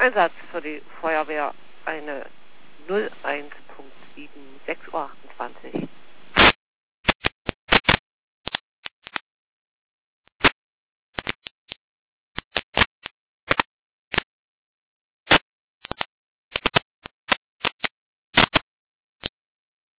Einsatz für die Feuerwehr eine 01.7, 6:28 Uhr.